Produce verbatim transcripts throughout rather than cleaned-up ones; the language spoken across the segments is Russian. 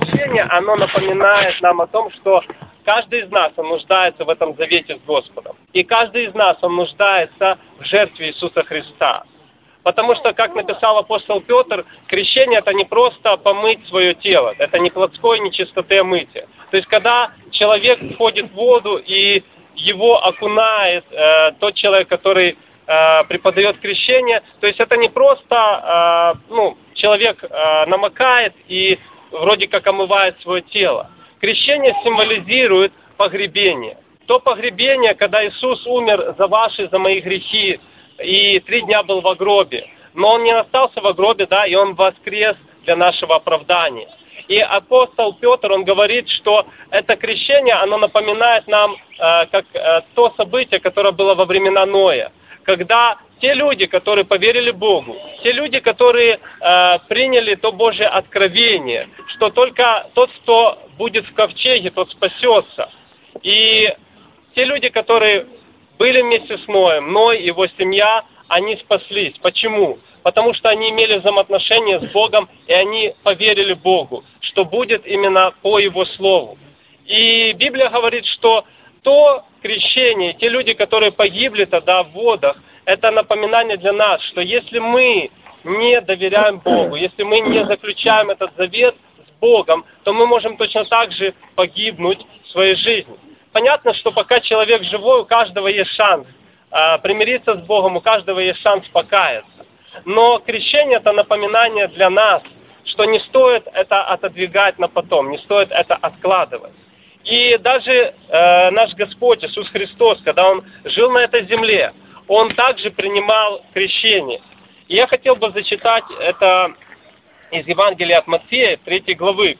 крещение, оно напоминает нам о том, что каждый из нас, он нуждается в этом завете с Господом. И каждый из нас, он нуждается в жертве Иисуса Христа. Потому что, как написал апостол Петр, крещение – это не просто помыть свое тело, это не плотской нечистоты, а мытие. То есть, когда человек входит в воду и его окунает э, тот человек, который э, преподает крещение, то есть это не просто э, ну, человек э, намокает и вроде как омывает свое тело. Крещение символизирует погребение. То погребение, когда Иисус умер за ваши, за мои грехи, и три дня был в гробе. Но Он не остался в гробе, да, и Он воскрес для нашего оправдания. И апостол Петр, он говорит, что это крещение, оно напоминает нам э, как э, то событие, которое было во времена Ноя. Когда те люди, которые поверили Богу, те люди, которые э, приняли то Божье откровение, что только тот, кто будет в ковчеге, тот спасется. И те люди, которые были вместе с Ноем, Ной и его семья, они спаслись. Почему? Потому что они имели взаимоотношения с Богом, и они поверили Богу, что будет именно по Его Слову. И Библия говорит, что то крещение, те люди, которые погибли тогда в водах, это напоминание для нас, что если мы не доверяем Богу, если мы не заключаем этот завет с Богом, то мы можем точно так же погибнуть в своей жизни. Понятно, что пока человек живой, у каждого есть шанс а, примириться с Богом, у каждого есть шанс покаяться. Но крещение – это напоминание для нас, что не стоит это отодвигать на потом, не стоит это откладывать. И даже э, наш Господь Иисус Христос, когда Он жил на этой земле, Он также принимал крещение. И я хотел бы зачитать это из Евангелия от Матфея, третьей главы.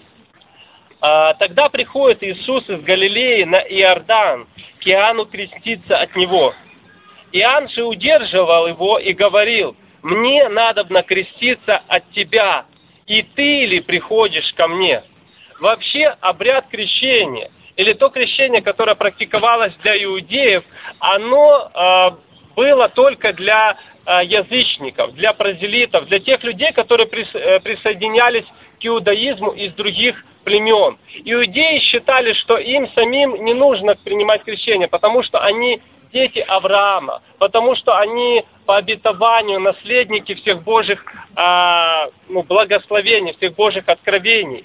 Тогда приходит Иисус из Галилеи на Иордан к Иоанну креститься от него. Иоанн же удерживал его и говорил: «Мне надобно креститься от тебя, и ты ли приходишь ко мне?» Вообще обряд крещения, или то крещение, которое практиковалось для иудеев, оно э, было только для э, язычников, для прозелитов, для тех людей, которые прис, э, присоединялись к иудаизму из других племен. Иудеи считали, что им самим не нужно принимать крещение, потому что они дети Авраама, потому что они по обетованию наследники всех Божьих а, ну, благословений, всех Божьих откровений.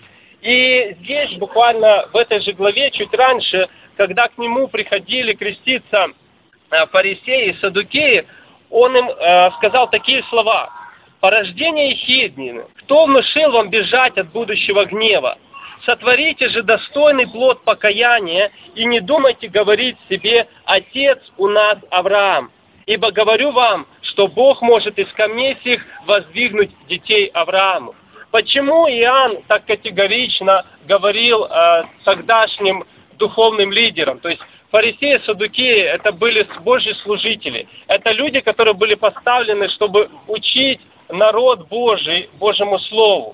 И здесь буквально в этой же главе, чуть раньше, когда к нему приходили креститься а, фарисеи и саддукеи, он им а, сказал такие слова: «Порождение ехиднины, кто внушил вам бежать от будущего гнева? Сотворите же достойный плод покаяния и не думайте говорить себе: отец у нас Авраам. Ибо говорю вам, что Бог может из камней сих воздвигнуть детей Аврааму». Почему Иоанн так категорично говорил э, тогдашним духовным лидерам? То есть фарисеи, саддукеи – это были Божьи служители. Это люди, которые были поставлены, чтобы учить народ Божий Божьему Слову.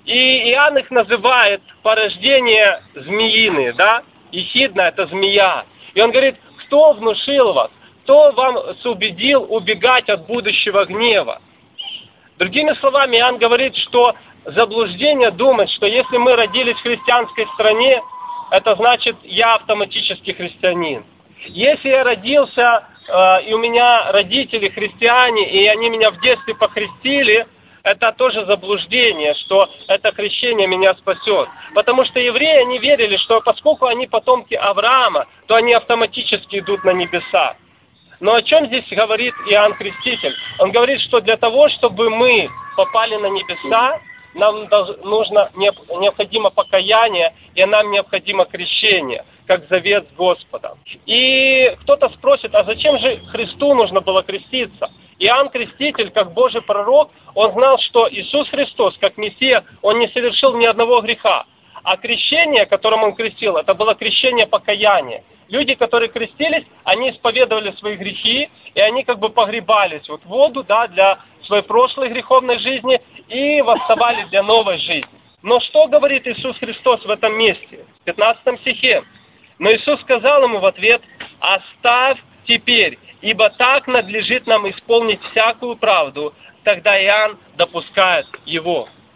И Иоанн их называет порождение змеиные, да? Ехидна – это змея. И он говорит: кто внушил вас? Кто вам убедил убегать от будущего гнева? Другими словами, Иоанн говорит, что заблуждение думать, что если мы родились в христианской стране, это значит, я автоматически христианин. Если я родился, э, и у меня родители христиане, и они меня в детстве похрестили, это тоже заблуждение, что это крещение меня спасет. Потому что евреи, они верили, что поскольку они потомки Авраама, то они автоматически идут на небеса. Но о чем здесь говорит Иоанн Креститель? Он говорит, что для того, чтобы мы попали на небеса, нам нужно, необходимо покаяние, и нам необходимо крещение, как завет с Господом. И кто-то спросит: а зачем же Христу нужно было креститься? Иоанн Креститель, как Божий пророк, он знал, что Иисус Христос, как Мессия, он не совершил ни одного греха. А крещение, которым он крестил, это было крещение покаяния. Люди, которые крестились, они исповедовали свои грехи, и они как бы погребались вот в воду, да, для своей прошлой греховной жизни, и восставали для новой жизни. Но что говорит Иисус Христос в этом месте? В пятнадцатом стихе. Но Иисус сказал ему в ответ: «Оставь теперь, ибо так надлежит нам исполнить всякую правду». Тогда Иоанн допускает его.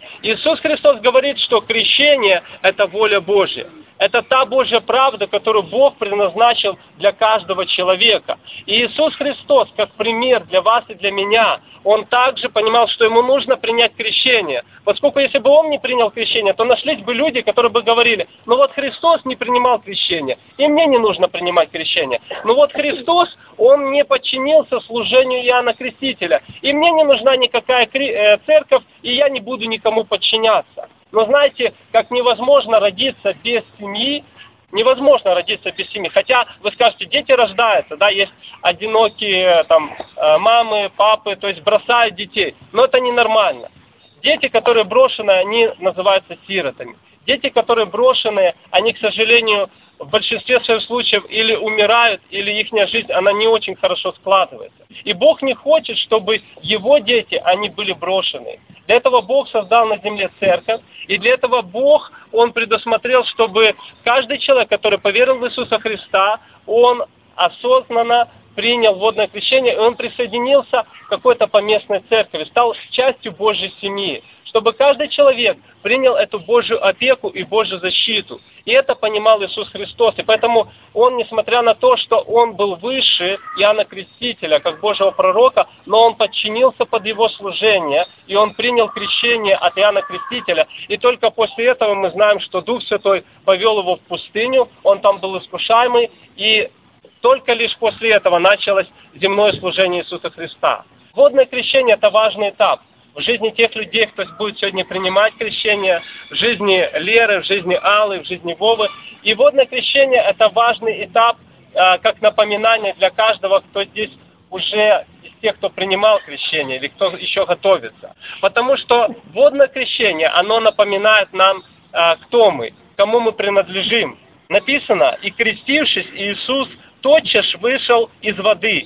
Иисус Христос говорит, что крещение – это воля Божья. Это та Божья правда, которую Бог предназначил для каждого человека. И Иисус Христос, как пример для вас и для меня, Он также понимал, что Ему нужно принять крещение. Поскольку если бы Он не принял крещение, то нашлись бы люди, которые бы говорили: ну вот Христос не принимал крещение, и мне не нужно принимать крещение. Ну вот Христос, Он не подчинился служению Иоанна Крестителя, и мне не нужна никакая церковь, и я не буду никому подчиняться. Но знаете, как невозможно родиться без семьи, невозможно родиться без семьи. Хотя, вы скажете, дети рождаются, да, есть одинокие там мамы, папы, то есть бросают детей. Но это ненормально. Дети, которые брошены, они называются сиротами. Дети, которые брошены, они, к сожалению, в большинстве своих случаев или умирают, или их жизнь, она не очень хорошо складывается. И Бог не хочет, чтобы Его дети, они были брошены. Для этого Бог создал на земле церковь, и для этого Бог, Он предусмотрел, чтобы каждый человек, который поверил в Иисуса Христа, он осознанно принял водное крещение, и он присоединился к какой-то поместной церкви, стал частью Божьей семьи, чтобы каждый человек принял эту Божью опеку и Божью защиту. И это понимал Иисус Христос. И поэтому Он, несмотря на то, что Он был выше Иоанна Крестителя, как Божьего пророка, но Он подчинился под Его служение, и Он принял крещение от Иоанна Крестителя. И только после этого мы знаем, что Дух Святой повел Его в пустыню, Он там был искушаемый, и только лишь после этого началось земное служение Иисуса Христа. Водное крещение – это важный этап в жизни тех людей, кто будет сегодня принимать крещение, в жизни Леры, в жизни Аллы, в жизни Вовы. И водное крещение – это важный этап, как напоминание для каждого, кто здесь уже из тех, кто принимал крещение, или кто еще готовится. Потому что водное крещение, оно напоминает нам, кто мы, кому мы принадлежим. Написано: «И крестившись, Иисус тотчас вышел из воды,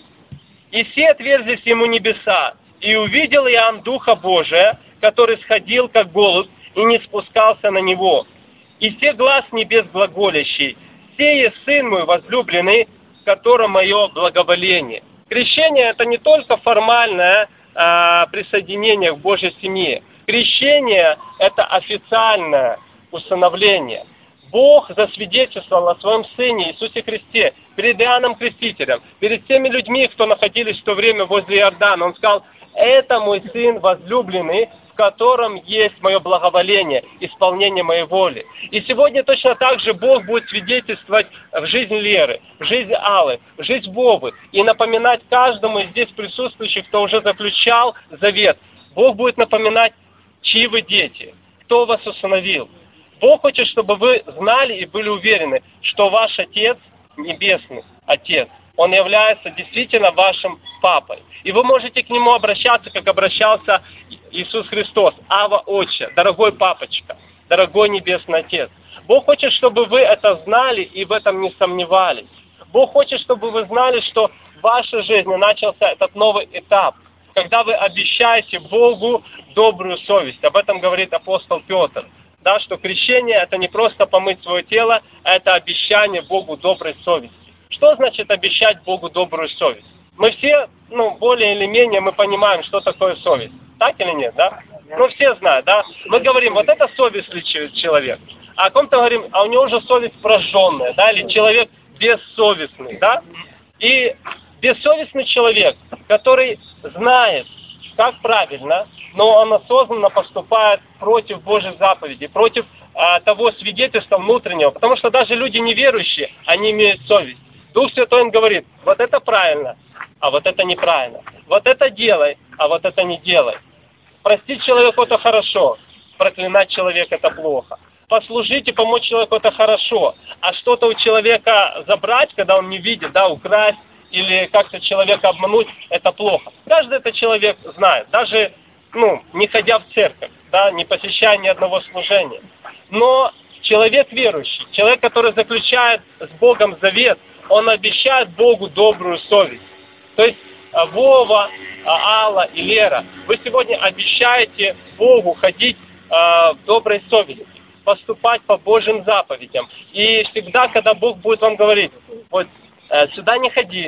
и все отверзлись ему небеса, и увидел Иоанн Духа Божия, который сходил, как голубь, и не спускался на него. И все глас небес глаголящий: сей есть Сын мой возлюбленный, в котором мое благоволение». Крещение – это не только формальное а, присоединение к Божьей семье. Крещение – это официальное усыновление. Бог засвидетельствовал о Своем Сыне Иисусе Христе перед Иоанном Крестителем, перед теми людьми, кто находились в то время возле Иордана. Он сказал: «Это мой Сын возлюбленный, в котором есть мое благоволение, исполнение моей воли». И сегодня точно так же Бог будет свидетельствовать в жизнь Леры, в жизнь Аллы, в жизнь Вовы, и напоминать каждому из здесь присутствующих, кто уже заключал завет. Бог будет напоминать, чьи вы дети, кто вас усыновил. Бог хочет, чтобы вы знали и были уверены, что ваш Отец, Небесный Отец, Он является действительно вашим папой. И вы можете к Нему обращаться, как обращался Иисус Христос: «Ава, Отче, дорогой папочка, дорогой Небесный Отец». Бог хочет, чтобы вы это знали и в этом не сомневались. Бог хочет, чтобы вы знали, что в вашей жизни начался этот новый этап, когда вы обещаете Богу добрую совесть. Об этом говорит апостол Петр. Да, что крещение – это не просто помыть свое тело, а это обещание Богу доброй совести. Что значит обещать Богу добрую совесть? Мы все, ну, более или менее, мы понимаем, что такое совесть. Так или нет, да? Ну, все знают, да? Мы говорим: вот это совестливый человек. А о ком-то говорим: а у него уже совесть прожженная, да? Или человек бессовестный, да? И бессовестный человек, который знает, как правильно, но он осознанно поступает против Божьих заповедей, против а, того свидетельства внутреннего. Потому что даже люди неверующие, они имеют совесть. Дух Святой им говорит: вот это правильно, а вот это неправильно. Вот это делай, а вот это не делай. Простить человеку — это хорошо, проклинать человека — это плохо. Послужить и помочь человеку — это хорошо, а что-то у человека забрать, когда он не видит, да, украсть, или как-то человека обмануть, это плохо. Каждый этот человек знает, даже, ну, не ходя в церковь, да, не посещая ни одного служения. Но человек верующий, человек, который заключает с Богом завет, он обещает Богу добрую совесть. То есть Вова, Алла и Лера, вы сегодня обещаете Богу ходить э, в доброй совести, поступать по Божьим заповедям. И всегда, когда Бог будет вам говорить: вот э, сюда не ходи,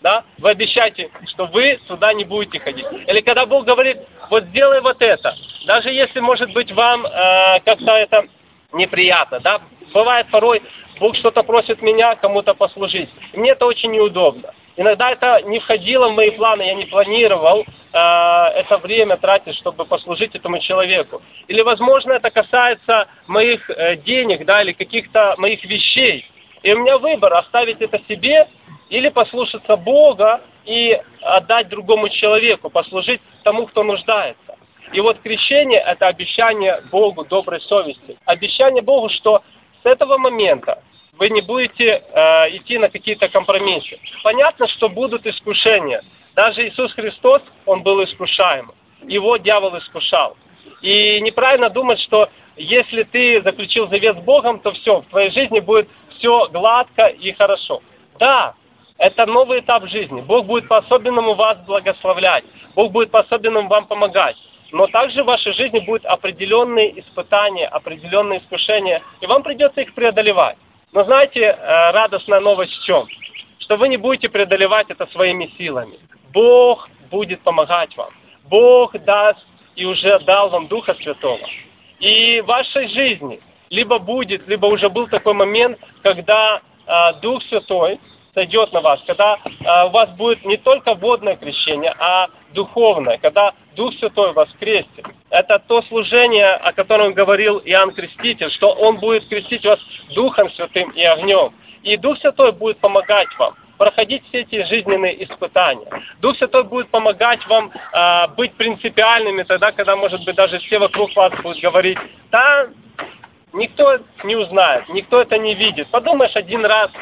да, вы обещаете, что вы туда не будете ходить. Или когда Бог говорит, вот сделай вот это, даже если, может быть, вам э, как-то это неприятно, да, бывает порой, Бог что-то просит меня кому-то послужить, и мне это очень неудобно. Иногда это не входило в мои планы, я не планировал э, это время тратить, чтобы послужить этому человеку. Или, возможно, это касается моих э, денег, да, или каких-то моих вещей. И у меня выбор, оставить это себе или послушаться Бога и отдать другому человеку, послужить тому, кто нуждается. И вот крещение – это обещание Богу доброй совести. Обещание Богу, что с этого момента вы не будете э, идти на какие-то компромиссы. Понятно, что будут искушения. Даже Иисус Христос, Он был искушаем. Его дьявол искушал. И неправильно думать, что если ты заключил завет с Богом, то все, в твоей жизни будет все гладко и хорошо. Да, это новый этап жизни. Бог будет по-особенному вас благословлять. Бог будет по-особенному вам помогать. Но также в вашей жизни будут определенные испытания, определенные искушения, и вам придется их преодолевать. Но знаете, радостная новость в чем? Что вы не будете преодолевать это своими силами. Бог будет помогать вам. Бог даст и уже дал вам Духа Святого. И в вашей жизни либо будет, либо уже был такой момент, когда э, Дух Святой сойдет на вас, когда э, у вас будет не только водное крещение, а духовное, когда Дух Святой вас крестит. Это то служение, о котором говорил Иоанн Креститель, что Он будет крестить вас Духом Святым и огнем. И Дух Святой будет помогать вам проходить все эти жизненные испытания. Дух Святой будет помогать вам э, быть принципиальными тогда, когда, может быть, даже все вокруг вас будут говорить, да, никто не узнает, никто это не видит. Подумаешь один раз,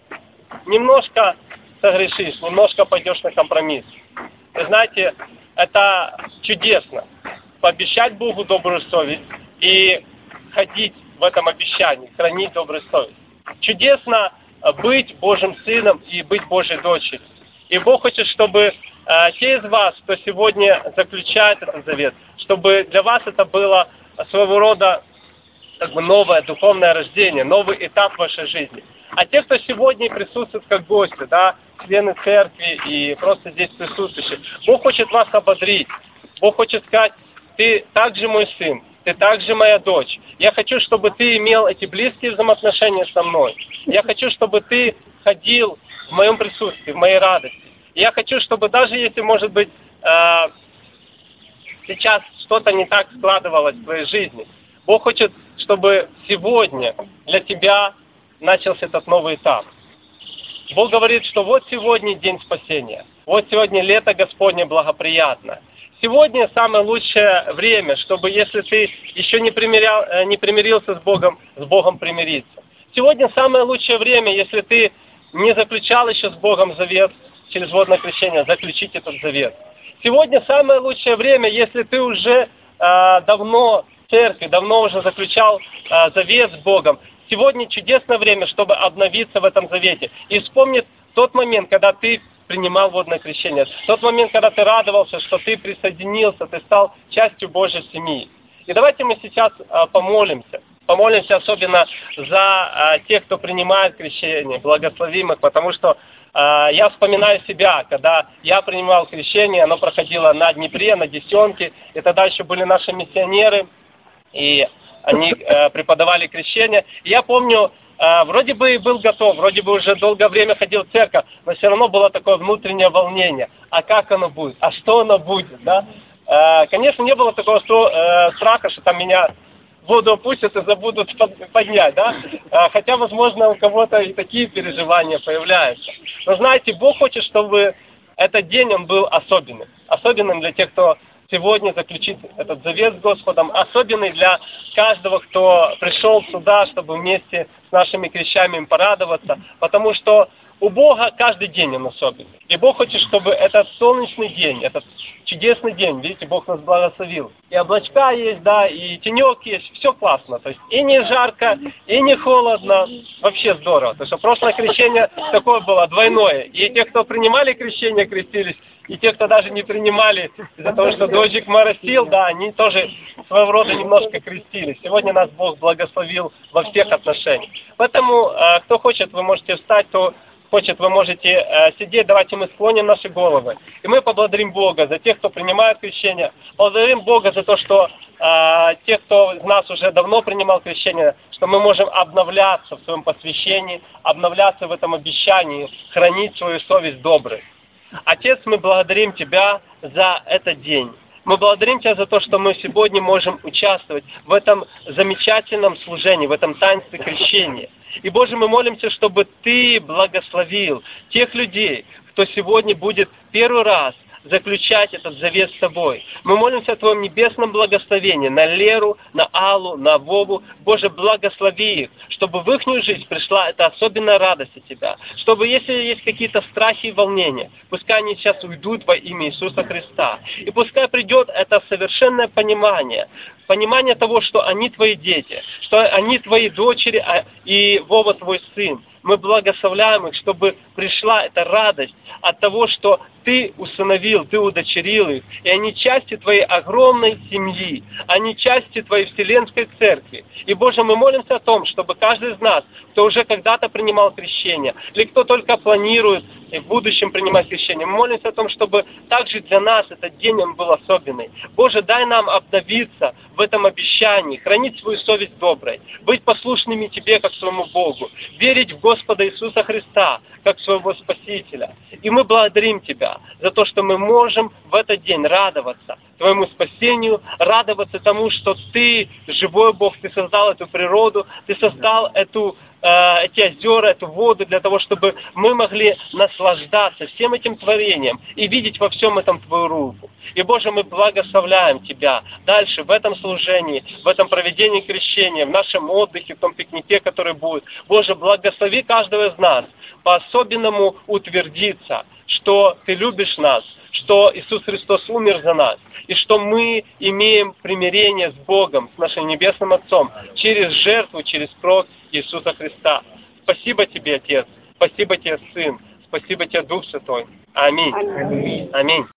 немножко согрешишь, немножко пойдешь на компромисс. Вы знаете, это чудесно. Пообещать Богу добрую совесть и ходить в этом обещании, хранить добрую совесть. Чудесно быть Божьим сыном и быть Божьей дочерью. И Бог хочет, чтобы э, те из вас, кто сегодня заключает этот завет, чтобы для вас это было своего рода как бы новое духовное рождение, новый этап в вашей жизни. А те, кто сегодня присутствует как гости, да, члены церкви и просто здесь присутствующие, Бог хочет вас ободрить. Бог хочет сказать, ты также мой сын, ты также моя дочь. Я хочу, чтобы ты имел эти близкие взаимоотношения со мной. Я хочу, чтобы ты ходил в моем присутствии, в моей радости. И я хочу, чтобы даже если, может быть, э, сейчас что-то не так складывалось в твоей жизни, Бог хочет, чтобы сегодня для тебя начался этот новый этап. Бог говорит, что вот сегодня день спасения, вот сегодня лето Господне благоприятно. Сегодня самое лучшее время, чтобы, если ты еще не, примирял, не примирился с Богом, с Богом примириться. Сегодня самое лучшее время, если ты не заключал еще с Богом завет через водное крещение, заключить этот завет. Сегодня самое лучшее время, если ты уже э, давно в церкви, давно уже заключал э, завет с Богом. Сегодня чудесное время, чтобы обновиться в этом завете. И вспомнить тот момент, когда ты принимал водное крещение. Тот момент, когда ты радовался, что ты присоединился, ты стал частью Божьей семьи. И давайте мы сейчас а, помолимся. Помолимся особенно за а, тех, кто принимает крещение, благословим их, потому что а, я вспоминаю себя, когда я принимал крещение, оно проходило на Днепре, на Десенке, и тогда еще были наши миссионеры, и они а, преподавали крещение. И я помню, Uh, вроде бы и был готов, вроде бы уже долгое время ходил в церковь, но все равно было такое внутреннее волнение. А как оно будет? А что оно будет? Да? Uh, конечно, не было такого что, uh, страха, что там меня в воду опустят и забудут поднять. Да? Uh, хотя, возможно, у кого-то и такие переживания появляются. Но знаете, Бог хочет, чтобы этот день он был особенным. Особенным для тех, кто сегодня заключит этот завет с Господом, особенный для каждого, кто пришел сюда, чтобы вместе с нашими крещами им порадоваться, потому что у Бога каждый день он особенный. И Бог хочет, чтобы этот солнечный день, этот чудесный день, видите, Бог нас благословил. И облачка есть, да, и тенек есть, все классно. То есть и не жарко, и не холодно, вообще здорово. Потому что прошлое крещение такое было двойное. И те, кто принимали крещение, крестились, и те, кто даже не принимали, из-за того, что дождик моросил, да, они тоже своего рода немножко крестились. Сегодня нас Бог благословил во всех отношениях. Поэтому, кто хочет, вы можете встать, кто хочет, вы можете э, сидеть. Давайте мы склоним наши головы. И мы поблагодарим Бога за тех, кто принимает крещение. Благодарим Бога за то, что э, те, кто из нас уже давно принимал крещение, что мы можем обновляться в своем посвящении, обновляться в этом обещании, хранить свою совесть доброй. Отец, мы благодарим Тебя за этот день. Мы благодарим Тебя за то, что мы сегодня можем участвовать в этом замечательном служении, в этом таинстве крещения. И, Боже, мы молимся, чтобы Ты благословил тех людей, кто сегодня будет первый раз заключать этот завет с Тобой. Мы молимся о Твоем небесном благословении на Леру, на Аллу, на Вову. Боже, благослови их, чтобы в их жизнь пришла эта особенная радость от Тебя. Чтобы, если есть какие-то страхи и волнения, пускай они сейчас уйдут во имя Иисуса Христа. И пускай придет это совершенное понимание, понимание того, что они Твои дети, что они Твои дочери, и Вова Твой сын. Мы благословляем их, чтобы пришла эта радость от того, что Ты усыновил, Ты удочерил их, и они части Твоей огромной семьи, они части Твоей вселенской церкви. И, Боже, мы молимся о том, чтобы каждый из нас, кто уже когда-то принимал крещение, или кто только планирует в будущем принимать крещение, мы молимся о том, чтобы также для нас этот день он был особенный. Боже, дай нам обновиться в этом обещании, хранить свою совесть доброй, быть послушными Тебе, как своему Богу, верить в Господа Иисуса Христа, как своего Спасителя. И мы благодарим Тебя за то, что мы можем в этот день радоваться Твоему спасению, радоваться тому, что Ты, живой Бог, Ты создал эту природу, Ты создал эту, э, эти озера, эту воду для того, чтобы мы могли наслаждаться всем этим творением и видеть во всем этом Твою руку. И, Боже, мы благословляем Тебя дальше в этом служении, в этом проведении крещения, в нашем отдыхе, в том пикнике, который будет. Боже, благослови каждого из нас по-особенному утвердиться, что Ты любишь нас, что Иисус Христос умер за нас, и что мы имеем примирение с Богом, с нашим Небесным Отцом, через жертву, через кровь Иисуса Христа. Спасибо Тебе, Отец, спасибо Тебе, Сын, спасибо Тебе, Дух Святой. Аминь. Аминь. Аминь.